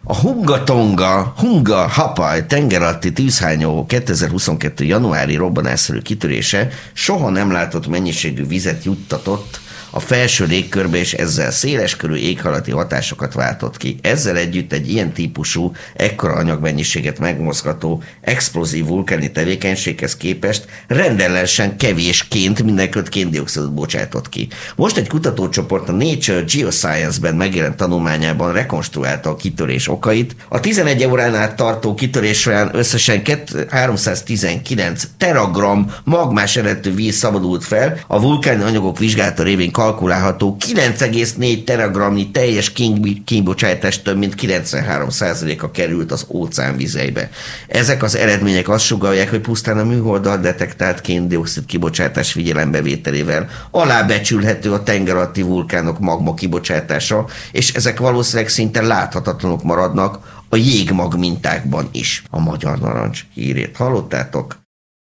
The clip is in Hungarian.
A Hunga Hapai tengeralatti tűzhányó 2022. januári robbanásszerű kitörése soha nem látott mennyiségű vizet juttatott a felső légkörbe, és ezzel széleskörű éghajlati hatásokat váltott ki. Ezzel együtt egy ilyen típusú, ekkora anyagmennyiséget megmozgató, explozív vulkáni tevékenységhez képest rendellenesen kevésként mindenköt kén-dioxidot bocsátott ki. Most egy kutatócsoport a Nature Geoscience-ben megjelent tanulmányában rekonstruálta a kitörés okait. A 11 óránál tartó kitörés során összesen 319 teragram magmás eredetű víz szabadult fel, a vulkáni anyagok vizsgálata révén kalkulálható 9,4 teragramnyi teljes kínbocsátás több mint 93%-a került az óceán vizeibe. Ezek az eredmények azt sugallják, hogy pusztán a műholddal detektált kén-dioxid kibocsátás figyelembevételével alábecsülhető a tengeralatti vulkánok magma kibocsátása, és ezek valószínűleg szinte láthatatlanok maradnak a jégmag mintákban is. A Magyar Narancs hírét hallottátok.